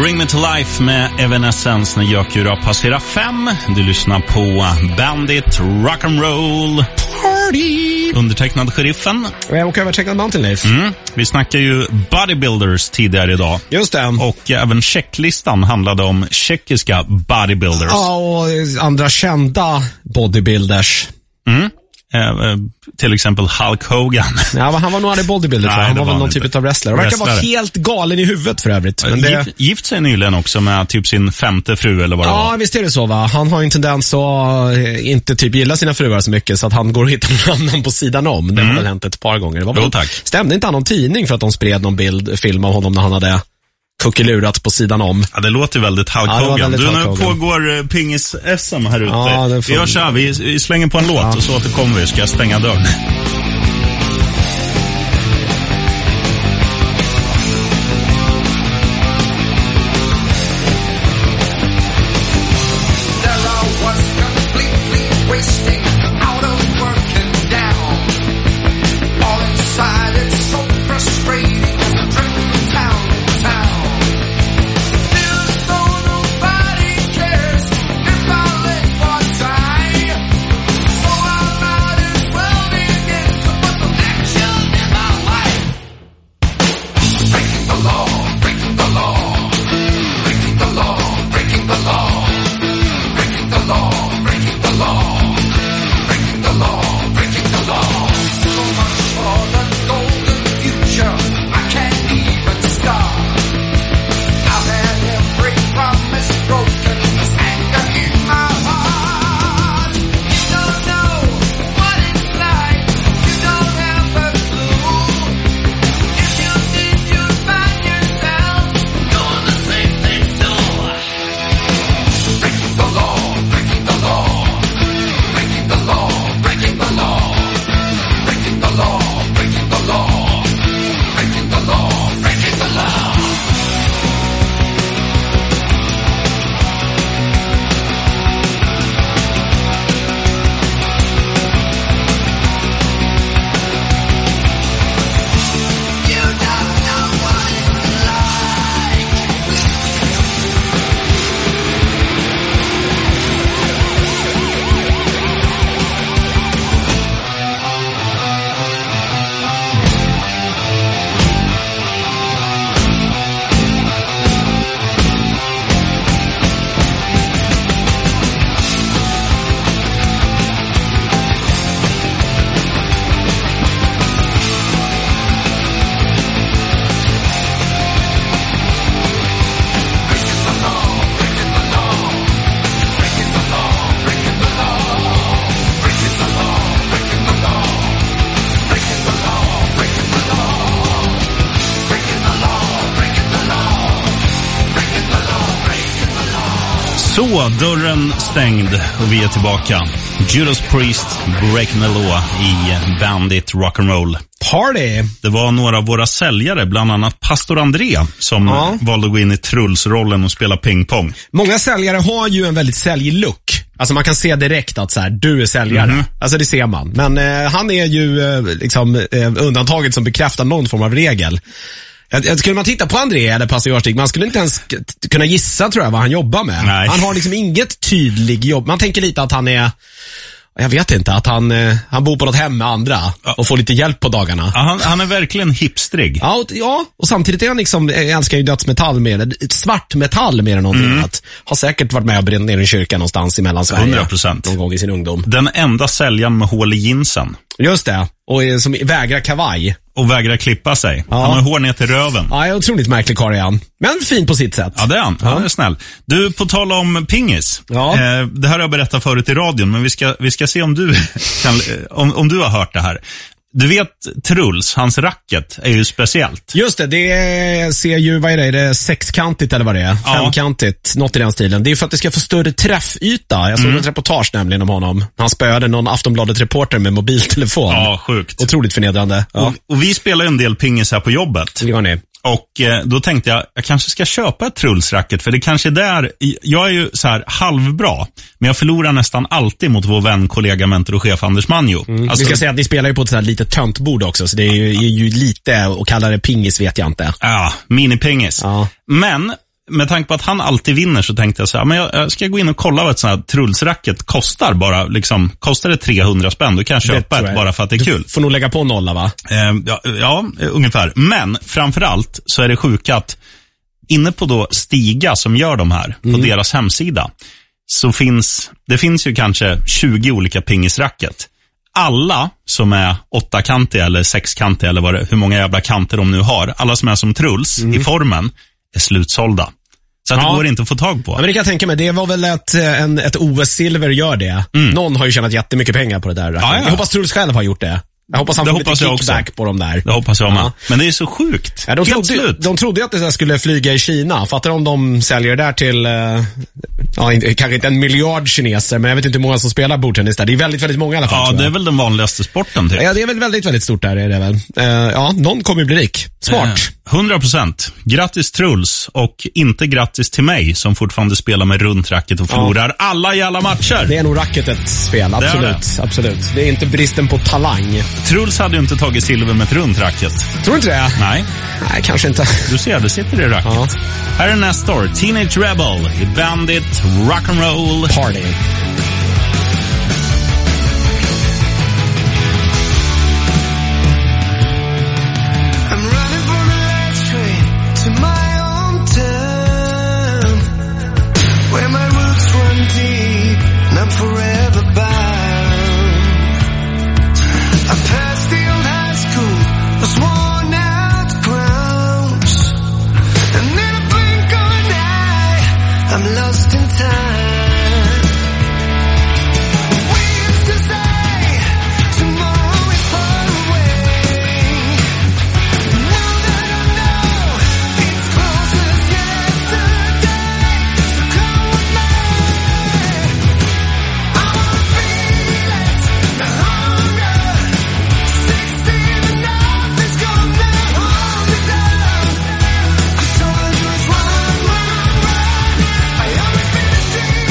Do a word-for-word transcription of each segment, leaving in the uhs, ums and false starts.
Bring Me To Life med Evanescence när Jökura passerar fem. Du lyssnar på Bandit Rock'n'Roll Party. Undertecknad sheriffen. Och övertecknad man till Leif. Mm. Vi snackar ju bodybuilders tidigare idag. Just det. Och även checklistan handlade om tjeckiska bodybuilders. Ja, och andra kända bodybuilders. Mm. Eh, till exempel Hulk Hogan. Ja, han var nog aldrig bodybuilder. Nej, han var väl någon inte. typ av wrestler. Han verkar vara helt galen i huvudet för övrigt. Men det... gift, gift sig nyligen också med typ sin femte fru eller vad det ja, var. Ja, visst är det så, va? Han har ju en tendens att inte typ gilla sina fruar så mycket så att han går och hittar någon annan på sidan om. Det mm. har väl hänt ett par gånger. Det var väl... jo, tack. Stämde inte han någon tidning för att de spred någon bild, film av honom när han hade kuckelurat på sidan om? Ja, det låter väldigt Hulk ja, Hogan. Väldigt du, Hulk nu Hogan. pågår pingis-S M här ute. Ja, får... Vi gör så här, vi, vi slänger på en låt ja. och så återkommer vi. Ska jag stänga dörren? Så, dörren stängd och vi är tillbaka. Judas Priest, Breaking the Law i Bandit Rock'n'Roll Party. Det var några av våra säljare, bland annat Pastor André, som ja. valde att gå in i Truls-rollen och spela pingpong. Många säljare har ju en väldigt säljlook. Alltså man kan se direkt att så här, du är säljare. Mm-hmm. Alltså det ser man. Men eh, han är ju eh, liksom eh, undantaget som bekräftar någon form av regel. Skulle man titta på André eller Pastor Görstig, man skulle inte ens kunna gissa, tror jag, vad han jobbar med. Nej. Han har liksom inget tydlig jobb. Man tänker lite att han är, jag vet inte, att han, han bor på något hem med andra och får lite hjälp på dagarna. Ja, han, han är verkligen hipstrig. Ja, och, ja, och samtidigt är han liksom, älskar ju dödsmetall mer, svart metall mer än någonting mm. annat. Har säkert varit med och bränt ner en kyrka någonstans i Mellansverige. hundra procent. Någon gång i sin ungdom. Den enda säljaren med hål i jeansen. Just det, och som vägrar kavaj. Och vägrar klippa sig. Ja. Han har hår ner till röven. Ja, jag är otroligt märklig karl igen. Men fin på sitt sätt. Ja, det är han. Ja. Han är snäll. Du, på tal om pingis. Ja. Eh, det här har jag berättat förut i radion, men vi ska, vi ska se om du, kan, om, om du har hört det här. Du vet, Truls, hans racket är ju speciellt. Just det, det ser ju, vad är det, är det sexkantigt eller vad det är? Ja. Femkantigt, något i den stilen. Det är för att det ska få större träffyta. Jag såg mm. ett reportage nämligen om honom. Han spöade någon Aftonbladet-reporter med mobiltelefon. Ja, sjukt. Otroligt förnedrande. Ja. Och, och vi spelar ju en del pingis här på jobbet. Det gör ni. Och eh, då tänkte jag, jag kanske ska köpa ett Truls-racket, för det kanske är där, jag är ju så här halvbra, men jag förlorar nästan alltid mot vår vän, kollega, mentor och chef Anders Manjo. Mm. Alltså, vi ska säga att ni spelar ju på ett så här lite töntbord också, så det är ju, är ju lite, och kalla det pingis vet jag inte. Ja, minipingis. Ja. Men med tanke på att han alltid vinner så tänkte jag så här, men jag, jag ska gå in och kolla vad ett sånt här Truls-racket kostar bara, liksom, kostar det trehundra spänn, då kan jag köpa ett bara för att det är du kul. Får nog lägga på nolla, va? Eh, ja, ja, ungefär. Men framförallt så är det sjukt att inne på då Stiga som gör de här, på mm. deras hemsida, så finns, det finns ju kanske tjugo olika pingisracket. Alla som är åttakantiga eller sexkantiga eller vad det, hur många jävla kanter de nu har, alla som är som Truls mm. i formen är slutsålda. Så att ja. det går inte att få tag på. Ja, men det kan jag tänka mig, det var väl ett, en, ett O S-silver gör det. Mm. Någon har ju tjänat jättemycket pengar på det där. Ja, ja. Jag hoppas Truls själv har gjort det. Jag hoppas han får lite kickback på dem där. Det hoppas jag med. Ja. Men det är så sjukt. Ja, de, trodde, de trodde att det skulle flyga i Kina. Fattar om de säljer det där till, ja, kanske inte en miljard kineser, men jag vet inte hur många som spelar bordtennis där. Det är väldigt, väldigt många i alla fall. Ja, det är väl den vanligaste sporten typ. Ja, det är väl väldigt, väldigt stort där, är det väl. Ja, någon kommer ju bli rik. Smart. hundra procent. Grattis Truls, och inte grattis till mig som fortfarande spelar med runt racket och förlorar ja. alla jävla matcher. Det är nog racketets fel, absolut. Det det. absolut. Det är inte bristen på talang. Truls hade ju inte tagit silver med ett runt racket. Tror du inte det? Nej. Nej, kanske inte. Du ser, det sitter i racket. Ja. Här är Nestor, Teenage Rebel i Bandit Rock'n'Roll Party. I'm lost in time. See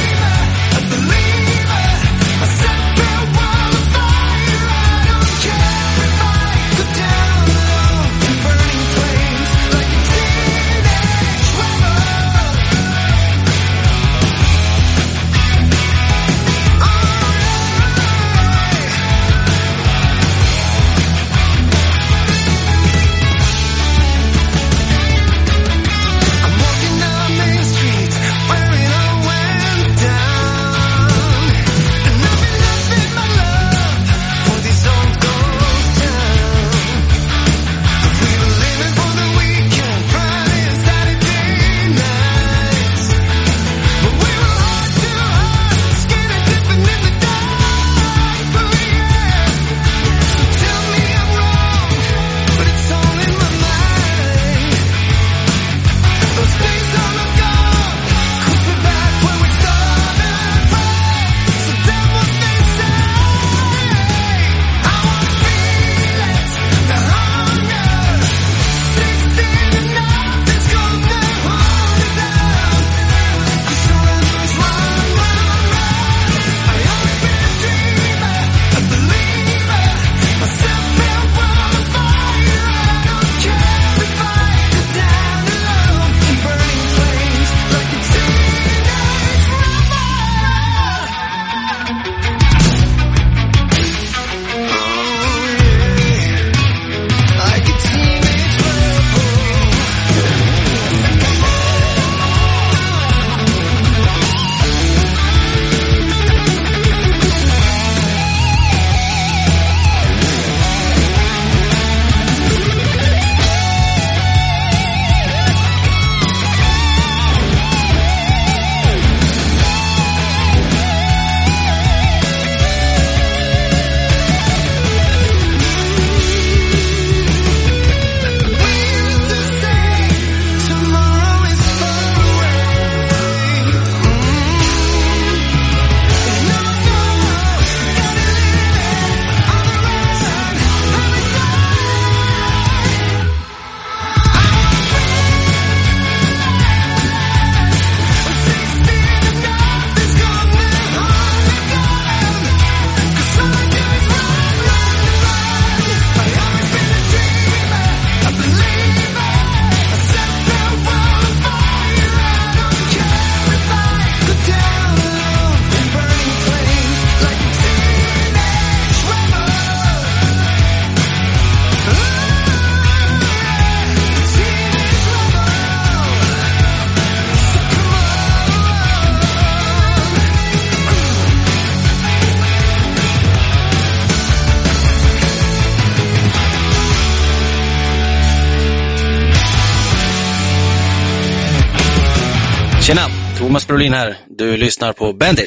Tjena, Thomas Brolin här. Du lyssnar på Bandit.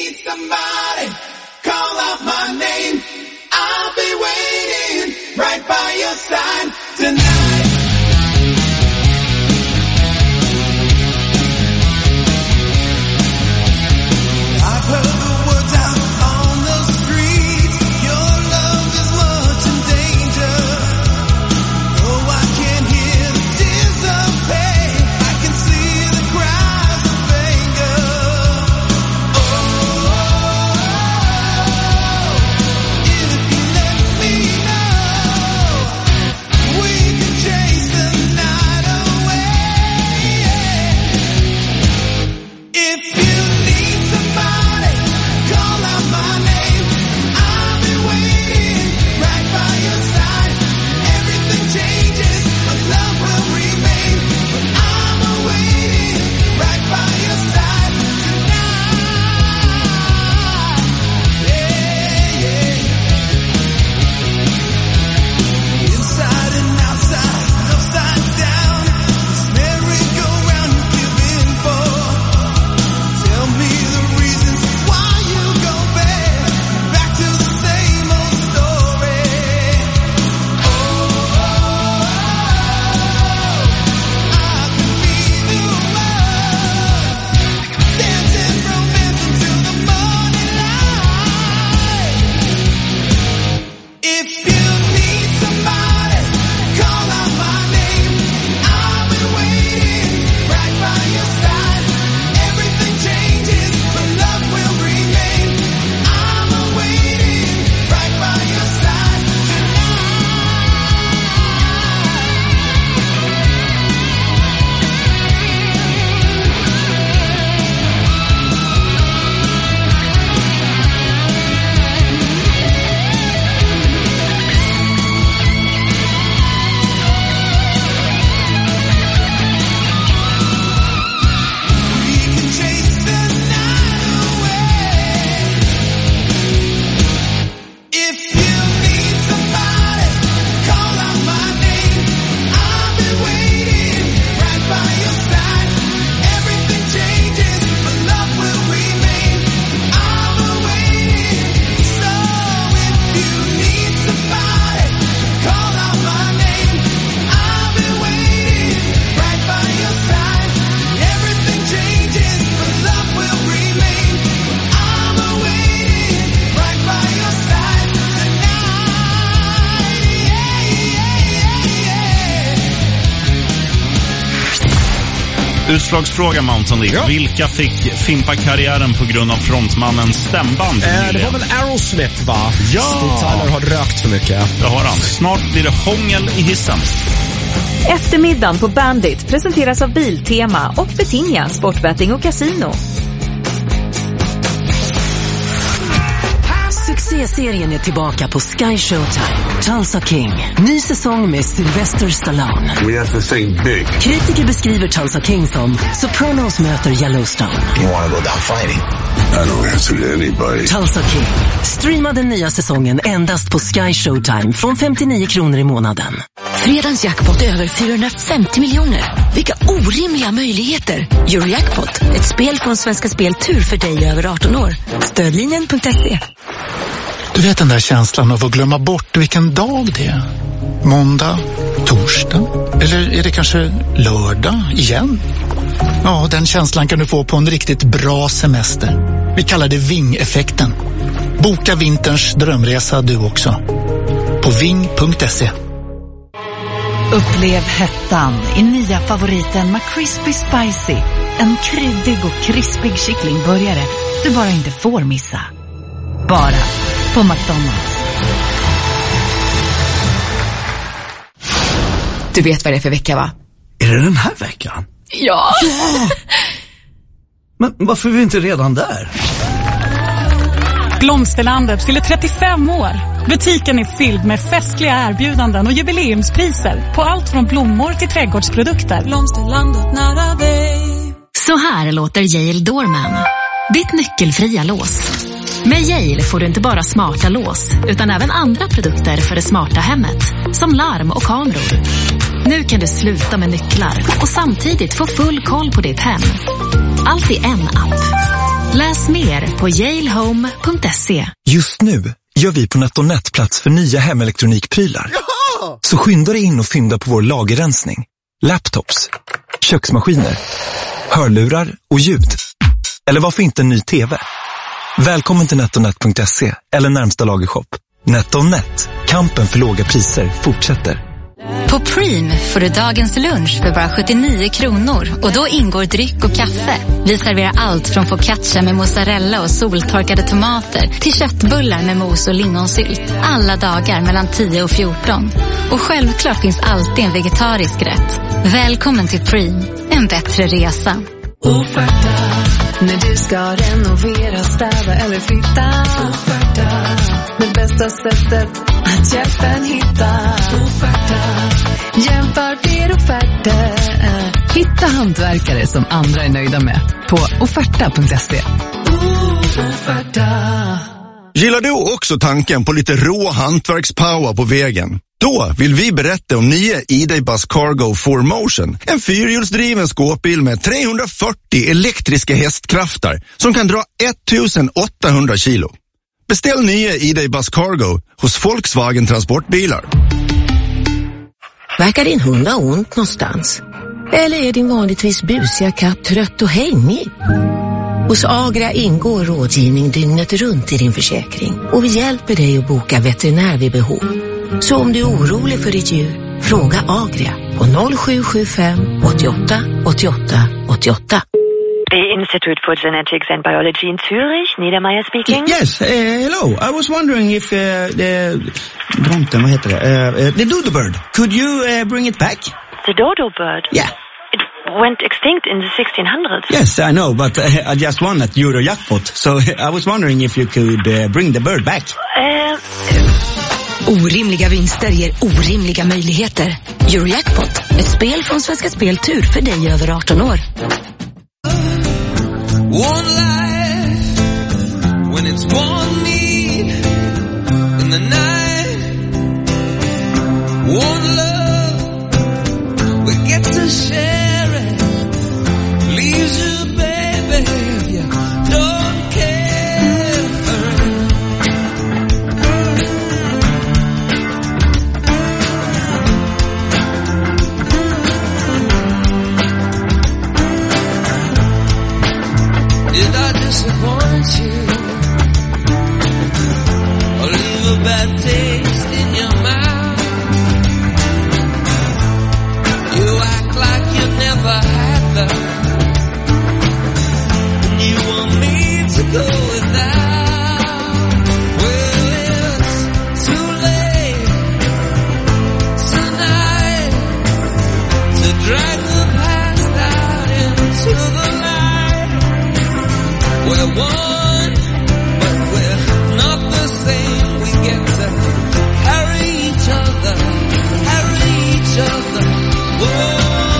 Utslagsfråga Mountain League. Ja. Vilka fick fimpa karriären på grund av frontmannens stämband? Eh, det var väl Aerosmith, va? Ja. Steve Tyler har rökt för mycket. Det har han. Snart blir det hångel i hissen. Eftermiddagen på Bandit presenteras av Biltema och Betinga, sportbetting och casino. Succéserien är tillbaka på Sky Showtime. Tulsa King. Ny säsong med Sylvester Stallone. We have to think big. Kritiker beskriver Tulsa King som Sopranos möter Yellowstone. You want to go down fighting? I don't answer to anybody. Tulsa King. Streama den nya säsongen endast på Sky Showtime från femtionio kronor i månaden. Fredagens jackpot över fyrahundrafemtio miljoner. Vilka orimliga möjligheter. Eurojackpot, ett spel från Svenska Spel Tur för dig över arton år. Stödlinjen punkt se. Du vet den där känslan av att glömma bort vilken dag det är. Måndag, torsdag eller är det kanske lördag igen? Ja, den känslan kan du få på en riktigt bra semester. Vi kallar det Ving-effekten. Boka vinterns drömresa du också. På ving punkt se. Upplev hettan i nya favoriten McCrispy Spicy. En kryddig och krispig kycklingburgare du bara inte får missa. Bara på McDonald's. Du vet vad det är för vecka, va? Är det den här veckan? Ja! Ja! Men varför är vi inte redan där? Blomsterlandet fyller trettiofem år. Butiken är fylld med festliga erbjudanden och jubileumspriser på allt från blommor till trädgårdsprodukter. Blomsterlandet nära dig. Så här låter Yale Doorman. Ditt nyckelfria lås. Med Yale får du inte bara smarta lås, utan även andra produkter för det smarta hemmet. Som larm och kameror. Nu kan du sluta med nycklar och samtidigt få full koll på ditt hem. Allt i en app. Läs mer på yale home punkt se. Just nu gör vi på NetOnNet plats för nya hemelektronikprylar. Jaha! Så skynda dig in och fynda på vår lagerrensning. Laptops, köksmaskiner, hörlurar och ljud. Eller varför inte en ny tv? Välkommen till NetOnNet punkt se eller närmsta lagershop. NetOnNet, kampen för låga priser fortsätter. På Preem får du dagens lunch för bara sjuttionio kronor och då ingår dryck och kaffe. Vi serverar allt från focaccia med mozzarella och soltorkade tomater till köttbullar med mos och lingonsylt. Alla dagar mellan tio och fjorton. Och självklart finns alltid en vegetarisk rätt. Välkommen till Preem, en bättre resa. Offerta, när du ska renovera, städa eller flytta. Offerta, det bästa sättet att hjälpa en hitta. Offerta, jämför fler offerter. Hitta hantverkare som andra är nöjda med på offerta punkt se. Offerta. Gillar du också tanken på lite rå hantverkspower på vägen? Då vill vi berätta om nya E-Day-Bus Cargo four motion. En fyrhjulsdriven skåpbil med trehundrafyrtio elektriska hästkrafter som kan dra ettusenåttahundra kilo. Beställ nya E-Day-Bus Cargo hos Volkswagen Transportbilar. Verkar din hund ha ont någonstans? Eller är din vanligtvis busiga katt trött och hängig? Hos Agria ingår rådgivning dygnet runt i din försäkring. Och vi hjälper dig att boka veterinär vid behov. Så om du är orolig för ditt djur, fråga Agria på noll sju sju fem åttioåtta åttioåtta åttioåtta. The Institute for Genetics and Biology in Zurich, Niedermeyer speaking. Yes, uh, hello. I was wondering if uh, the Dronten, vad heter det? Uh, uh, the dodo bird. Could you uh, bring it back? The dodo bird? Yeah. It went extinct in the sixteen hundreds. Yes, I know, but uh, I just won at Eurojackpot. So I was wondering if you could uh, bring the bird back. Uh, Orimliga vinster ger orimliga möjligheter. Eurojackpot, ett spel från Svenska Spel Tur för dig över arton år. One life when it's one need in the night. One love we get to share it. Leaves you, baby, if you don't care. Did I disappoint you or leave a bad taste in your mouth? You act like you never had love, and you want me to go without. Well, it's too late tonight to drag the past out into the night. We're one, but we're not the same. We get to carry each other, carry each other. Whoa.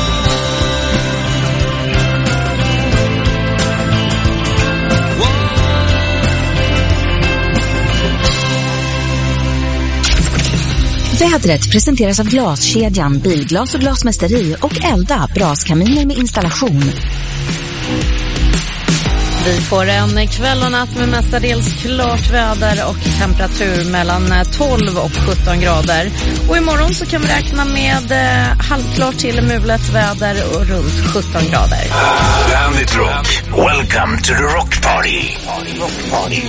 Vädret presenteras av Glaskedjan, Bilglas och Glasmästeri och Elda, braskaminer med installation. Vi får en kväll och natt med mestadels klart väder och temperatur mellan tolv och sjutton grader. Och imorgon så kan vi räkna med eh, halvklart till mulet väder och runt sjutton grader. Bandit Rock, welcome to the rock party. Rock party.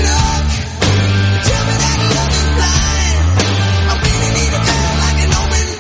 Tell me that love is blind. I really need a girl like an open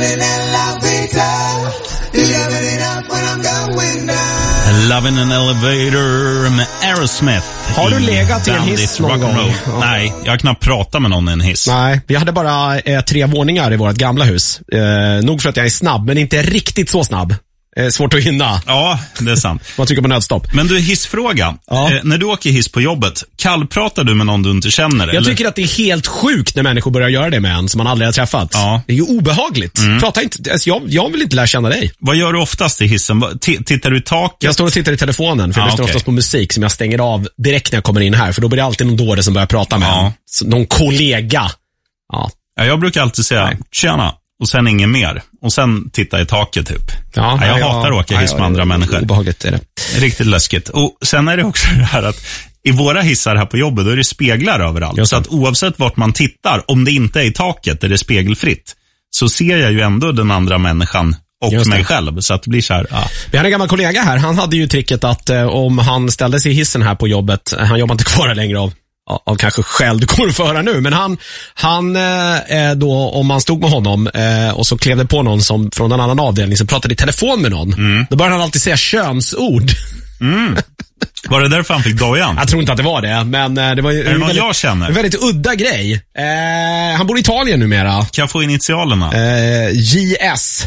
in an elevator. Loving it up when I'm going down. Love in an elevator med Aerosmith. Har du legat i en hiss någon gång? Ja. Nej, jag har knappt pratat med någon i en hiss. Nej, vi hade bara eh, tre våningar i vårt gamla hus. Eh, nog för att jag är snabb, men inte riktigt så snabb. Eh, svårt att hinna. Ja, det är sant. Man tycker på nödstopp. Men du, hissfråga. Ja. Eh, när du åker hiss på jobbet, kallpratar du med någon du inte känner? Jag eller? tycker att det är helt sjukt när människor börjar göra det med en som man aldrig har träffat. Ja. Det är ju obehagligt. Mm. Prata inte, alltså jag, jag vill inte lära känna dig. Vad gör du oftast i hissen? Vad- T- tittar du i taket? Jag står och tittar i telefonen, för jag Ja, lyssnar okej. oftast på musik som jag stänger av direkt när jag kommer in här. För då blir det alltid någon dåre som börjar prata med Ja. en. Så, någon kollega. Ja. Ja, jag brukar alltid säga, Nej. tjena, och sen ingen mer. Och sen titta i taket typ. Ja, Ja, jag ja, hatar att åka ja, hiss ja, med andra ja, människor. Obehagligt är det. Riktigt läskigt. Och sen är det också det här att i våra hissar här på jobbet, då är det speglar överallt. Just det. Så att oavsett vart man tittar, om det inte är i taket, där det är spegelfritt, så ser jag ju ändå den andra människan och Just det. mig själv. Så att det blir så här, ja. Vi hade en gammal kollega här. Han hade ju tricket att eh, om han ställde sig i hissen här på jobbet, han jobbar inte kvar här längre av, av kanske skäl du kommer att föra nu, men han, han eh, då, om man stod med honom eh, och så klev det på någon som från en annan avdelning som pratade i telefon med någon, Mm. då började han alltid säga könsord. Mm. Var det därför han fick dojan? Jag tror inte att det var det, men eh, det var ju Är det någon väldigt, jag känner? en väldigt udda grej. Eh, han bor i Italien numera. Kan jag få initialerna? Eh, J S.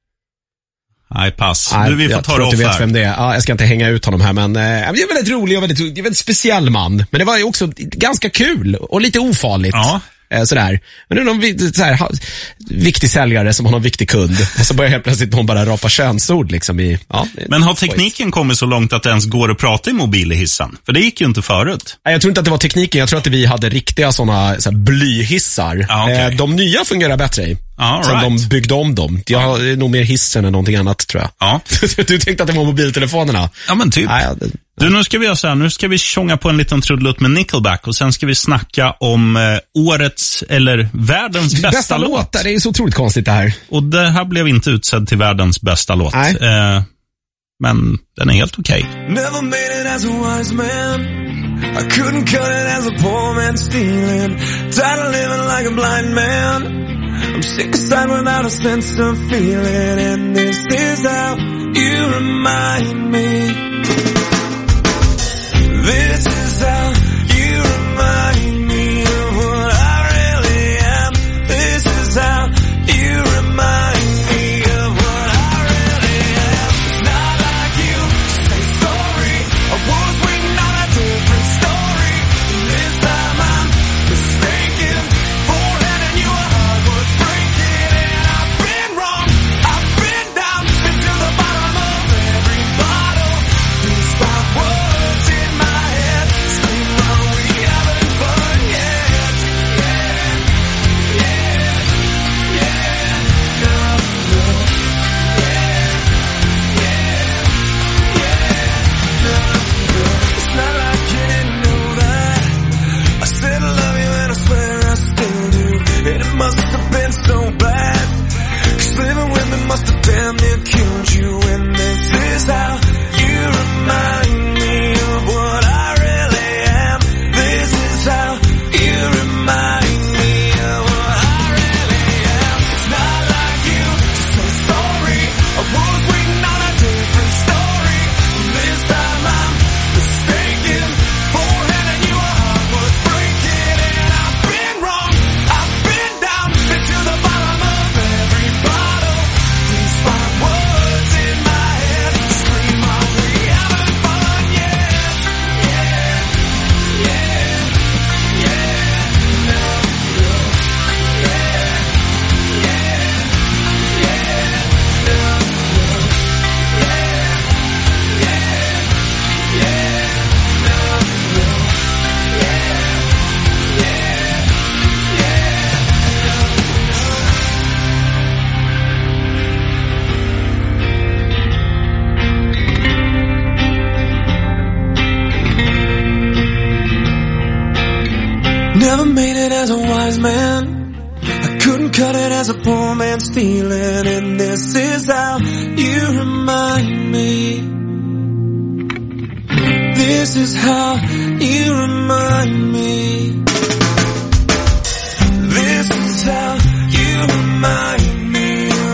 Nej, pass. Nej, du, vi får jag ta tror det att du off vet här. vem det är. Ja, jag ska inte hänga ut honom här, men eh, det är väldigt rolig och väldigt, det är väldigt speciell man. Men det var ju också ganska kul och lite ofarligt. Ja. Eh, sådär. Men det är någon vi- så här, ha, viktig säljare som har någon viktig kund. Och så börjar helt plötsligt någon bara rapa könsord liksom i, ja. det- Men har tekniken kommit så långt att det ens går att prata i mobil i hissen? För det gick ju inte förut. Nej, jag tror inte att det var tekniken. Jag tror att vi hade riktiga sådana så här, blyhissar. Ja, okej. eh, de nya fungerar bättre i. Ja, Sen right. de byggde om dem. Jag har det är nog mer hissen än någonting annat, tror jag. Ja. Du tänkte att det var mobiltelefonerna? Ja, men typ. Nej, ja, det, Du, nu ska vi göra så här, nu ska vi tjonga på en liten trudelutt med Nickelback och sen ska vi snacka om eh, årets, eller världens bästa, bästa låt. låt. Det är ju så otroligt konstigt det här. Och det här blev inte utsedd till världens bästa låt. Nej. Eh, men den är helt okej. Never made it as a wise man. I couldn't cut it as a poor man stealing. Tired of living like a blind man. I'm sick aside without a sense of feeling. And this is how you remind me. This is how you remind me of what I really am. This is how you remind me of what I really am. It's not like you say sorry. I was waiting on a different story. And this time I'm mistaken for letting you a heart was breaking. And I've been wrong. I've been down, been to the bottom of every bottle. These five words in my head scream, are we having fun yet? Yeah, yeah, yeah, no, no, yeah, yeah, yeah, no, no. It's not like you didn't know that. I said I love you and I swear I still do. And it must have been so bad, 'cause living with me must have damn near killed you. And this is how you remind me of what I really am. This is how you remind me of what I really am. It's not like you to say sorry. I was waiting on a different story. This time I'm mistaken for handing you a heart was breaking. And I've been wrong. I've been down, been to the bottom of every bottle. These five words in my head scream, are we having fun yet? Yeah, yeah, yeah, no, no, yeah, yeah, yeah, no, no, yeah, yeah, yeah, no, no, yeah, Never made it as a wise man. I couldn't cut it as a poor man stealing. And this is how you remind me. This is how you remind me. This is how you remind me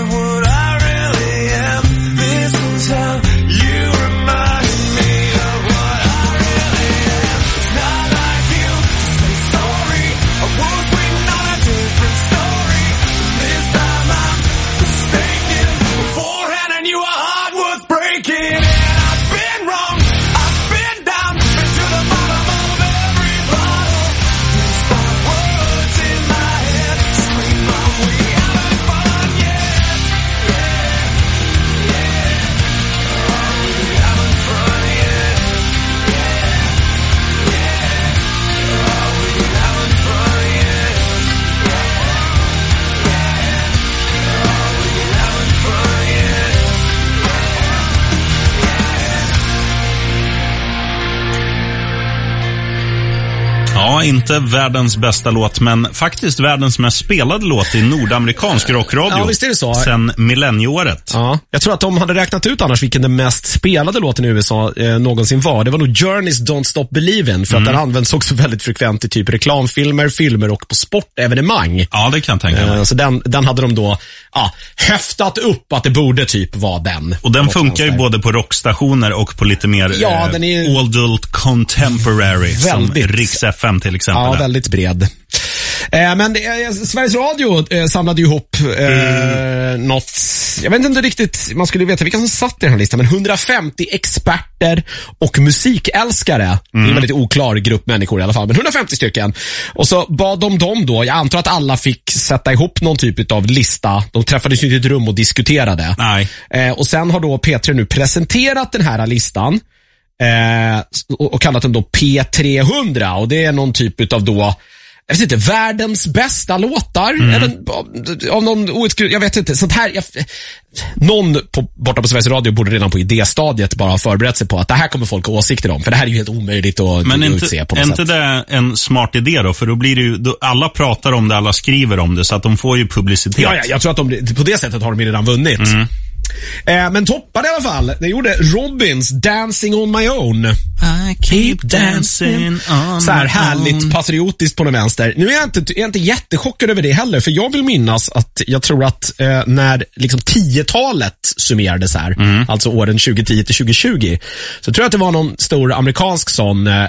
Ja, inte världens bästa låt, men faktiskt världens mest spelade låt i nordamerikansk rockradio. Ja, visst är det så. Sen millennieåret. Ja, jag tror att de hade räknat ut annars vilken den mest spelade låten i U S A eh, någonsin var. Det var nog Journeys Don't Stop Believin', för Mm. att den används också väldigt frekvent i typ reklamfilmer, filmer och på sportevenemang. Ja, det kan jag tänka mig. Eh, så den, den hade de då ja, höftat upp att det borde typ vara den. Och den funkar ju både på rockstationer och på lite mer Ja, eh, den är adult contemporary, som Rix F M till exempel. Ja, är. väldigt bred. Eh, men det, eh, Sveriges Radio eh, samlade ju ihop eh, mm. något, jag vet inte riktigt, man skulle veta vilka som satt i den här listan, men hundrafemtio experter och musikälskare. Mm. Det är en väldigt oklar grupp människor i alla fall, men hundrafemtio stycken. Och så bad de dem då, jag antar att alla fick sätta ihop någon typ av lista. De träffades ju i ett rum och diskuterade. Nej. Eh, och sen har då P tre nu presenterat den här listan. Eh, och, och kallat den då P trehundra, och det är någon typ av då, jag vet inte, världens bästa låtar. Mm. Eller av någon outgrund, jag vet inte, sånt här jag, någon på, borta på Sveriges Radio borde redan på idéstadiet bara ha förberett sig på att det här kommer folk ha åsikter om, för det här är ju helt omöjligt att Men att inte, utse på något är sätt. inte det en smart idé då? För då blir det ju, då, alla pratar om det, alla skriver om det, så att de får ju publicitet. Ja, ja, jag tror att de, på det sättet har de redan vunnit. Mm. Eh, men toppade i alla fall. Det gjorde Robins Dancing on my own. I keep dancing on så här my härligt own. patriotiskt på något vänster. Nu är jag inte, jag är inte jättechockad över det heller, för jag vill minnas att jag tror att eh, när liksom tiotalet summerades här, mm. alltså åren tjugohundratio till tjugotjugo, så tror jag att det var någon stor amerikansk sån eh,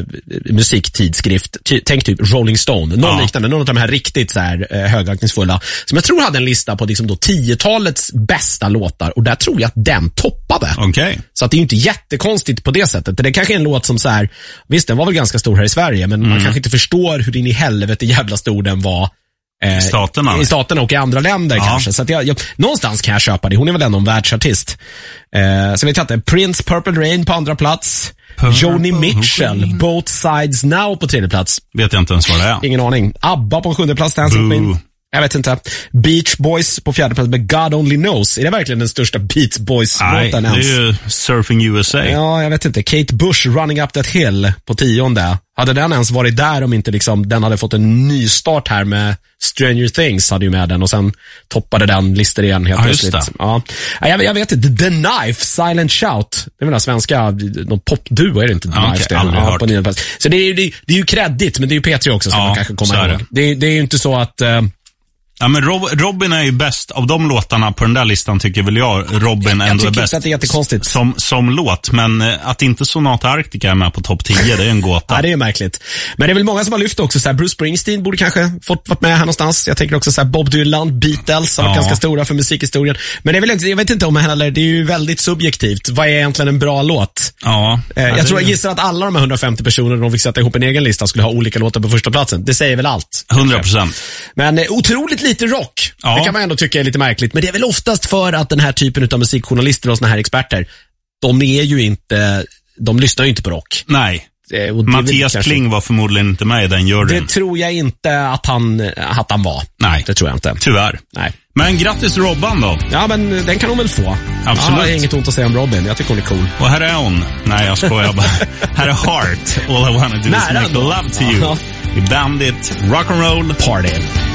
musiktidskrift, ty, tänk typ Rolling Stone, någon Ja. liknande, någon av de här riktigt så här eh, högaktningsfulla, som jag tror hade en lista på liksom då tiotalets bästa låtar, och där tror jag att den toppade. Okay. Så att det är ju inte jättekonstigt på det sättet. Det är kanske en låt som så här, visst den var väl ganska stor här i Sverige, men Mm. man kanske inte förstår hur in i helvete jävla stor den var eh, I staterna. i staterna och i andra länder Ja. kanske. Så att jag, jag, någonstans kan jag köpa det. Hon är väl ändå en världsartist. Eh, så vet jag inte, Prince, Purple Rain på andra plats. Purple Joni Mitchell, Rain. Both Sides Now på tredje plats. Vet jag inte ens vad det är. Ingen aning. ABBA på sjunde plats, Dancing Boo. Queen. Jag vet inte. Beach Boys på fjärde plats med God Only Knows. Är det verkligen den största Beach Boys-låten ens? Nej, det är ju Surfing U S A. Ja, jag vet inte. Kate Bush, Running Up That Hill på tionde. Hade den ens varit där om inte liksom den hade fått en ny start här med Stranger Things hade ju med den, och sen toppade den listor igen helt Ja, just plötsligt. det. Ja, jag, jag vet inte. The Knife, Silent Shout. Det är väl den svenska, någon popduo är det inte? The Ja, Knife, okej, det aldrig ja, hört. på nionde plats. Så det är ju det, det är ju kreddigt, men det är ju P tre också, ska Ja, man kanske så komma är ihåg. det. Det, det är ju inte så att eh, Ja, men Rob, Robin är ju bäst av de låtarna på den där listan, tycker väl jag. Robin jag ändå tycker är bäst inte att det är jättekonstigt. som, som låt. Men eh, att inte Sonata Arctica är med på topp tio, det är en gåta. Ja, det är märkligt. Men det är väl många som har lyft också. Så här, Bruce Springsteen borde kanske fått varit med här någonstans. Jag tänker också så här, Bob Dylan, Beatles har varit Ja. ganska stora för musikhistorien. Men det är väl inte, jag vet inte om heller, det är ju väldigt subjektivt. Vad är egentligen en bra låt? Ja. Eh, Ja, jag det- tror jag gissar att alla de här hundrafemtio personerna, de fick sätta ihop en egen lista, skulle ha olika låtar på första platsen. Det säger väl allt. hundra procent. Men eh, otroligt lite rock. Ja. Det kan man ändå tycka är lite märkligt. Men det är väl oftast för att den här typen av musikjournalister och såna här experter, de är ju inte, de lyssnar ju inte på rock. Nej. Eh, och det är väl Mattias kanske- Kling var förmodligen inte med i den juryn. Det tror jag inte att han, att han var. Nej. Det tror jag inte. Tyvärr. Nej. Men grattis Robban då. Ja, men den kan hon väl få. Absolut. Jag har inget ont att säga om Robin. Jag tycker hon är cool. Och här är hon. Nej, jag skojar bara. Här är Heart. All I wanna do is Nära make ändå. love to you. Ja. I Bandit Rock'n'Roll Party.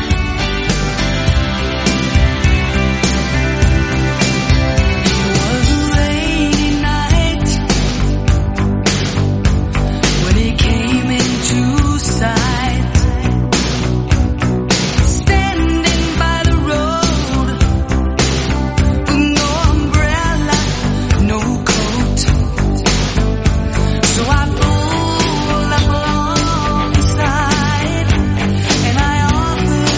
When he came into sight, standing by the road, with no umbrella, no coat. So I pulled up alongside, and I offered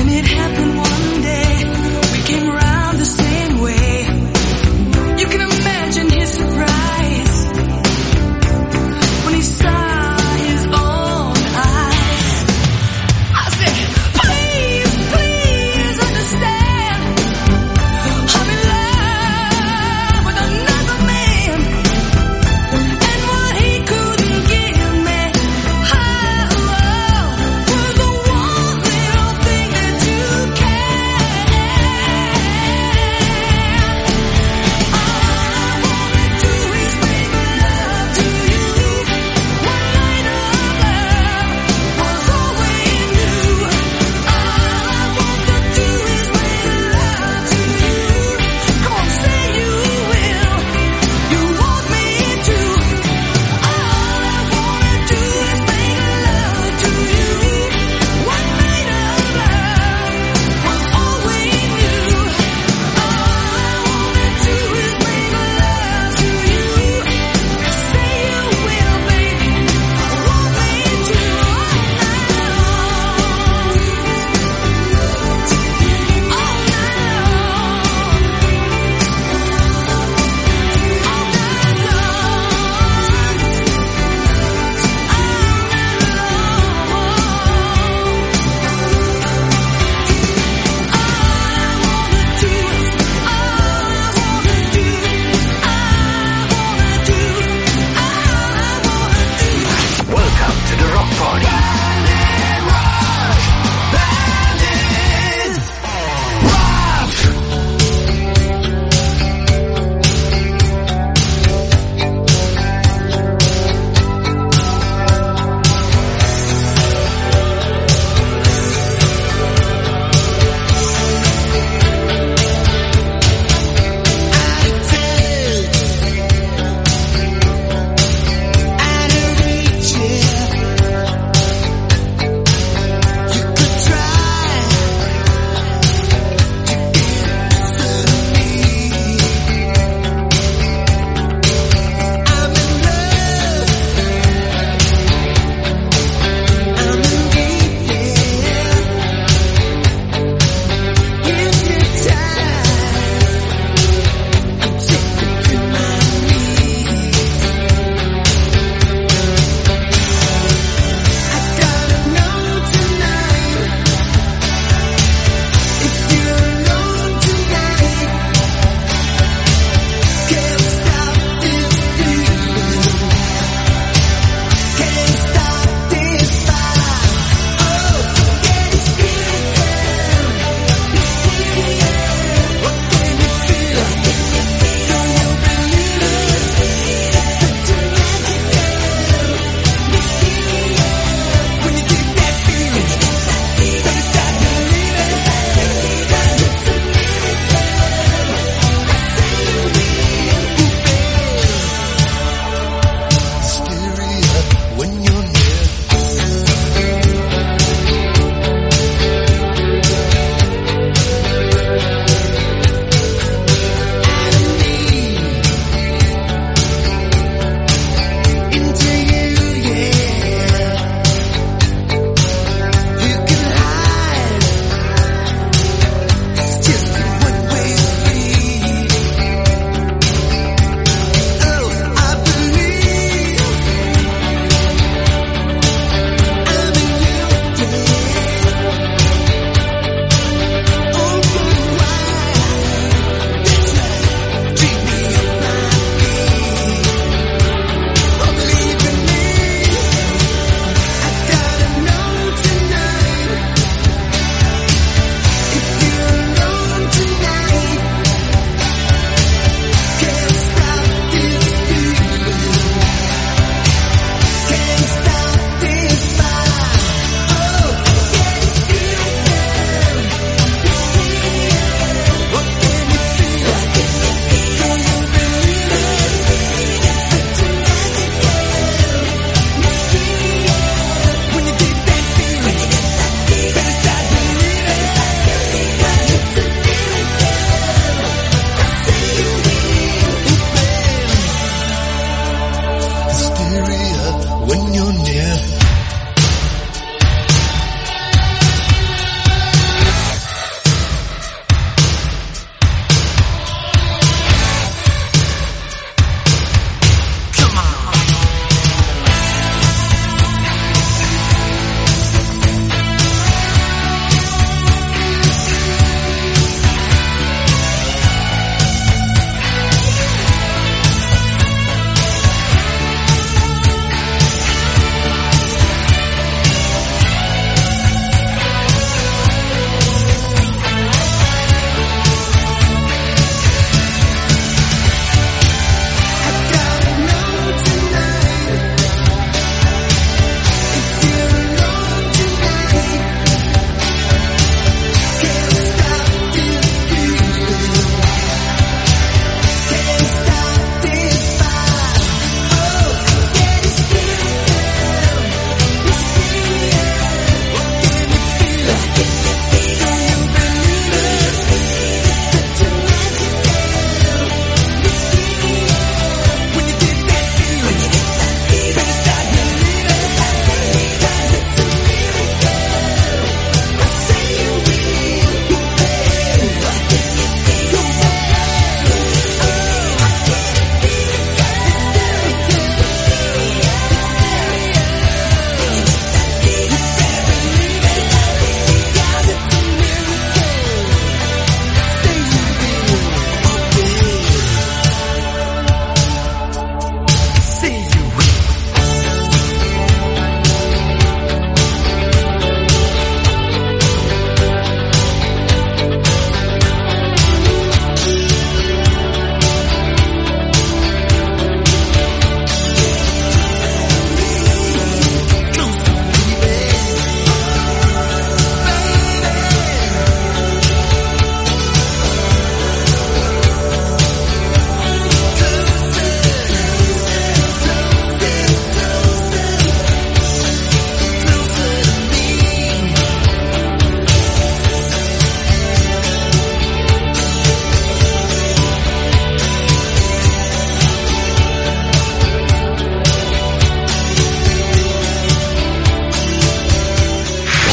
And it happened one day. We came around the same way. You can imagine his surprise when he saw his own eyes. I said, please, please understand, I'm in love with another man. And what he couldn't give me, oh, was the one little thing that you can.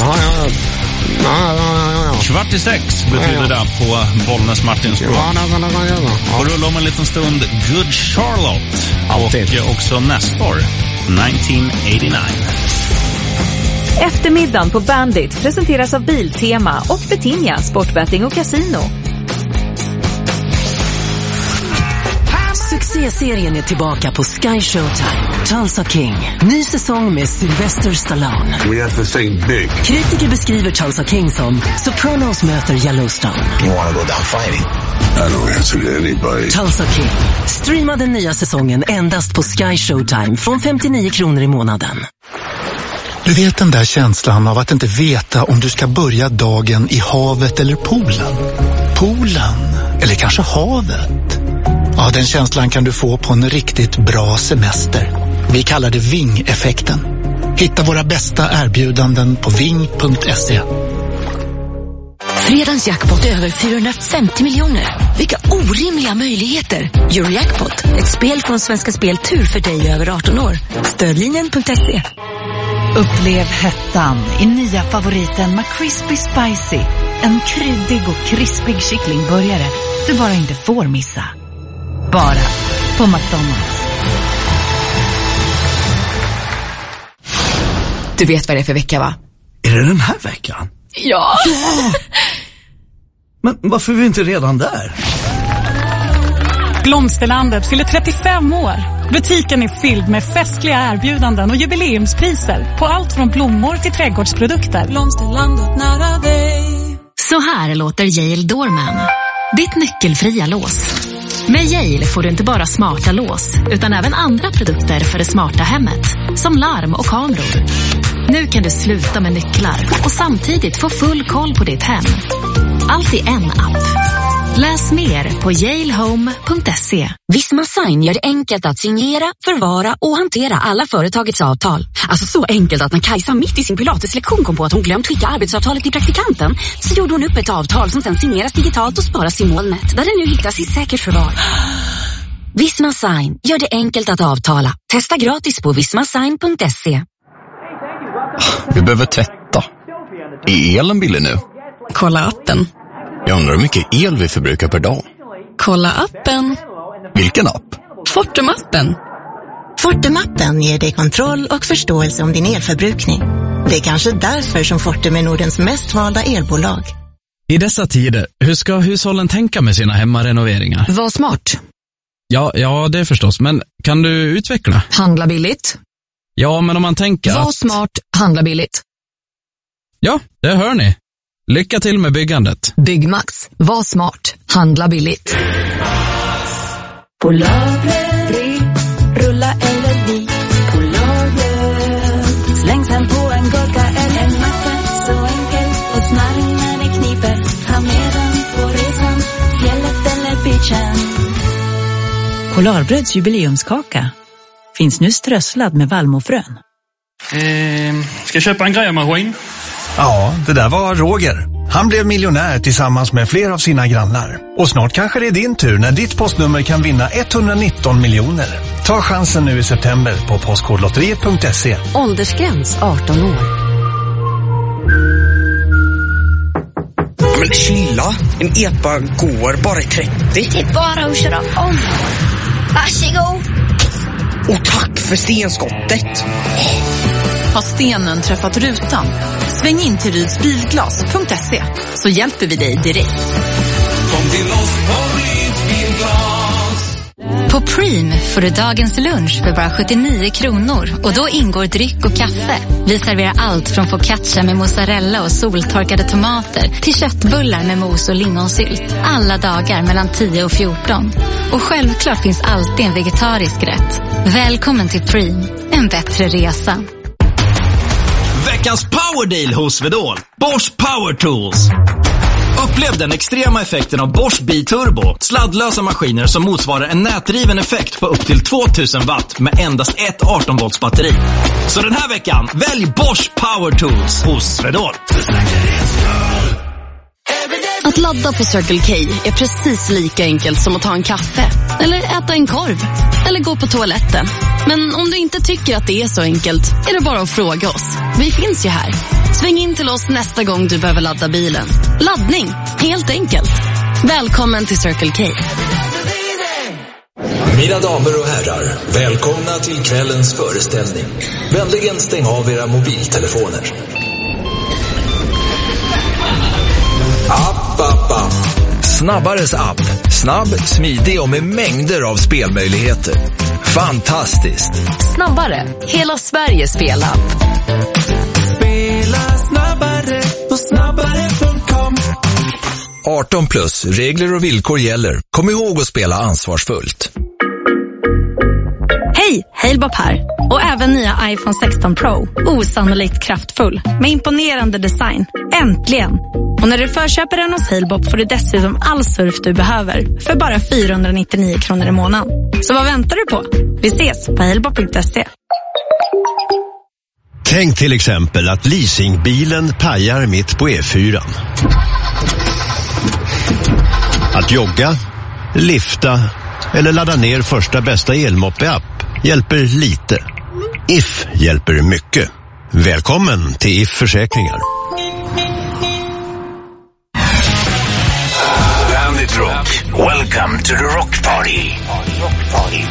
Ja, ja, ja, ja, ja, ja. Kvart i sex betyder det på Bollnäs Martins språk. Ja, ja, ja, ja, ja. Och rulla om en liten stund Good Charlotte. Alltid. Och också Nestor, nitton åttionio. Eftermiddagen på Bandit presenteras av Biltema och Betinja Sportbetting och Casino. Succéserien är tillbaka på Sky Showtime. Tulsa King. Ny säsong med Sylvester Stallone. We have to think big. Kritiker beskriver Tulsa King som Sopranos möter Yellowstone. You want to go down fighting? I don't answer to anybody. Tulsa King. Streama den nya säsongen endast på Sky Showtime från femtionio kronor i månaden. Du vet den där känslan av att inte veta om du ska börja dagen i havet eller poolen. Poolen, eller kanske havet. Ja, den känslan kan du få på en riktigt bra semester. Vi kallar det Ving-effekten. Hitta våra bästa erbjudanden på ving punkt se. Fredagens jackpot är över fyrahundrafemtio miljoner. Vilka orimliga möjligheter. Eurojackpot, ett spel från Svenska Spel Tur för dig över arton år. Stödlinjen punkt se. Upplev hettan i nya favoriten McCrispy Spicy. En kryddig och krispig kycklingburgare du bara inte får missa. Bara på McDonald's. Du vet vad det är för vecka, va? Är det den här veckan? Ja! Men varför är vi inte redan där? Blomsterlandet fyller trettiofem år. Butiken är fylld med festliga erbjudanden och jubileumspriser på allt från blommor till trädgårdsprodukter. Blomsterlandet nära dig. Så här låter Yale Doorman. Ditt nyckelfria lås. Med Yale får du inte bara smarta lås utan även andra produkter för det smarta hemmet. Som larm och kameror. Nu kan du sluta med nycklar och samtidigt få full koll på ditt hem. Allt i en app. Läs mer på yale home punkt se. Visma Sign gör det enkelt att signera, förvara och hantera alla företagets avtal. Alltså så enkelt att när Kajsa mitt i sin pilateslektion kom på att hon glömt skicka arbetsavtalet till praktikanten, så gjorde hon upp ett avtal som sedan signeras digitalt och sparas i molnet, där det nu hittas i säkert förvar. Visma Sign gör det enkelt att avtala. Testa gratis på visma sign punkt se. Vi behöver tvätta. Är elen billig nu? Kolla appen. Jag undrar hur mycket el vi förbrukar per dag. Kolla appen. Vilken app? Fortum-appen. Fortum-appen ger dig kontroll och förståelse om din elförbrukning. Det är kanske därför som Fortum är Nordens mest valda elbolag. I dessa tider, hur ska hushållen tänka med sina hemmarenoveringar? Var smart. Ja, ja, det är förstås. Men kan du utveckla? Handla billigt. Ja, men om man tänker Var att... smart, handla billigt. Ja, det hör ni. Lycka till med byggandet. Byggmax. Var smart, handla billigt. På lagret, rulla eller vi. På lagret, släng sen på en gurka eller en macka. Så enkelt och snark när det kniper. Ta med den på resan, fjället eller beachen. Polarbröds jubileumskaka finns nu strösslad med vallmofrön. Eh, ska jag köpa en grävmaskin? Ja, det där var Roger. Han blev miljonär tillsammans med flera av sina grannar. Och snart kanske det är din tur när ditt postnummer kan vinna etthundranitton miljoner. Ta chansen nu i september på postkodlotteriet punkt se. Åldersgräns arton år. Men chilla, en epa går bara i trettio. Det är bara att köra om. Varsågod. Och tack för stenskottet. Har stenen träffat rutan? Sväng in till rydsbilglas punkt se så hjälper vi dig direkt. Kom till oss på Rydsbilglas. På Preem får du dagens lunch för bara sjuttionio kronor och då ingår dryck och kaffe. Vi serverar allt från focaccia med mozzarella och soltorkade tomater till köttbullar med mos och lingonsylt. Alla dagar mellan tio och fjorton. Och självklart finns alltid en vegetarisk rätt. Välkommen till Preem, en bättre resa. Veckans powerdeal hos Vedol. Bosch Power Tools. Upplev den extrema effekten av Bosch Biturbo. Sladdlösa maskiner som motsvarar en nätdriven effekt på upp till tvåtusen watt med endast ett arton volts batteri. Så den här veckan, välj Bosch Power Tools hos Vedol. Every day Att ladda på Circle K är precis lika enkelt som att ta en kaffe, eller äta en korv, eller gå på toaletten. Men om du inte tycker att det är så enkelt, är det bara att fråga oss. Vi finns ju här. Sväng in till oss nästa gång du behöver ladda bilen. Laddning, helt enkelt. Välkommen till Circle K. Mina damer och herrar, välkomna till kvällens föreställning. Vänligen stäng av era mobiltelefoner. App, app, app. Snabbares app. Snabb, smidig och med mängder av spelmöjligheter. Fantastiskt. Snabbare, hela Sveriges spelapp. Spela snabbare på snabbare punkt com. arton plus, regler och villkor gäller. Kom ihåg att spela ansvarsfullt. Hej, Halebop här. Och även nya iPhone sexton Pro. Osannolikt kraftfull, med imponerande design. Äntligen! Och när du förköper den hos Halebop får du dessutom all surf du behöver för bara fyrahundranittionio kronor i månaden. Så vad väntar du på? Vi ses på halebop punkt se. Tänk till exempel att leasingbilen pajar mitt på E fyran. Att jogga, lifta eller ladda ner första bästa elmoppe-app hjälper lite. If hjälper mycket. Välkommen till If Försäkringar. Bandit Rock. Welcome to the Rock Party. Rock Party.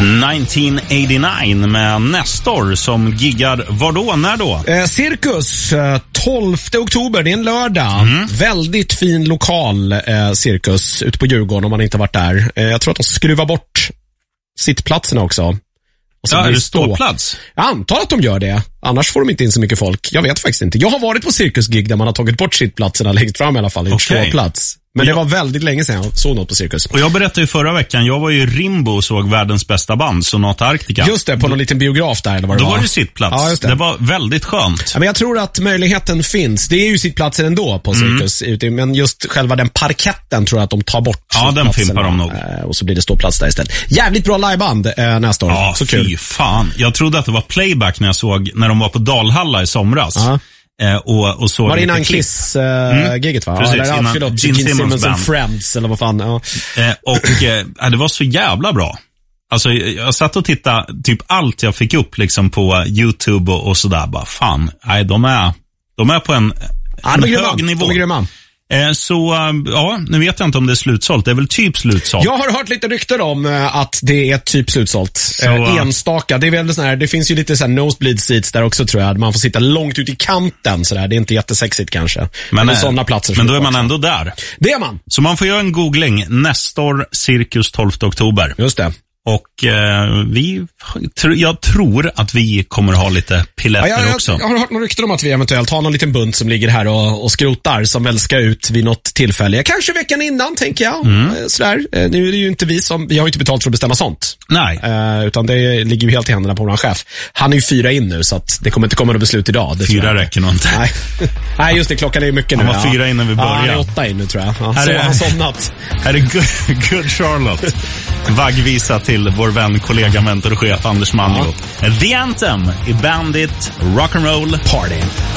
nittonhundratjugonio med Nestor som giggar var då, när då? Eh, Cirkus, eh, tolfte oktober, det är en lördag. Mm. Väldigt fin lokal eh, Cirkus ute på Djurgården om man inte varit där. Eh, jag tror att de skruvar bort sittplatserna också. Och så ja, blir är det stå. ståplats? Jag antar att de gör det. Annars får de inte in så mycket folk. Jag vet faktiskt inte. Jag har varit på cirkusgig där man har tagit bort sittplatserna, läggt fram i alla fall, i en okay. ståplats. Men det var väldigt länge sedan jag såg något på cirkus. Och jag berättade ju förra veckan, jag var ju i Rimbo och såg världens bästa band, Sonata Arctica. Just det, på någon liten biograf där. Eller vad det Då var. var det sittplats. Ja, just det. Det var väldigt skönt. Ja, men jag tror att möjligheten finns. Det är ju sittplatser ändå på cirkus. Mm. Men just själva den parketten tror jag att de tar bort. Ja, den fimpar de nog. Och så blir det ståplats där istället. Jävligt bra liveband äh, nästa år. Ja, så fy kul. fan. Jag trodde att det var playback när jag såg, när de var på Dalhalla i somras. Ja. Eh, och, och såg var det innan Kiss-giget uh, mm. va? Precis, eller innan Gene Simmons, Simmons and Friends eller vad fan. Ja. Eh, och eh, det var så jävla bra. Alltså jag satt och tittade typ allt jag fick upp liksom på YouTube och, och sådär. Bara fan, nej, de är, de är på en, ja, en hög grymma. nivå. De är grymma. Så, ja, nu vet jag inte om det är slutsålt. Det är väl typ slutsålt. Jag har hört lite rykten om att det är typ slutsålt. Så, eh, enstaka. Det är väl sån här, det finns ju lite så här nosebleed seats där också tror jag. Man får sitta långt ut i kanten så där. Det är inte jättesexigt kanske. Men, men det är sådana platser. Men då är man ändå där. Det är man. Så man får göra en googling. Nestor Cirkus tolfte oktober. Just det. Och eh, vi, jag tror att vi kommer ha lite piletter ja, jag, också. Jag har hört några rykten om att vi eventuellt har någon liten bunt som ligger här och, och skrotar som väl ska ut vid något tillfälle. Kanske veckan innan, tänker jag. Mm. Sådär. Nu är det ju inte vi som, vi har ju inte betalt för att bestämma sånt. Nej. Uh, utan det ligger ju helt i händerna på vår chef. Han är ju fyra in nu så att det kommer inte komma något beslut idag. Det fyra räcker nog inte. Nej. Nej, just det, klockan är ju mycket nu. Han var fyra innan vi började. Ja, han är åtta in nu tror jag. Ja, här så är, har han somnat. Här är Good, good Charlotte. Vaggvisa till vår vän, kollega, mentor och chef Anders Manjo. Ja. The Anthem i Bandit Rock'n'Roll Party.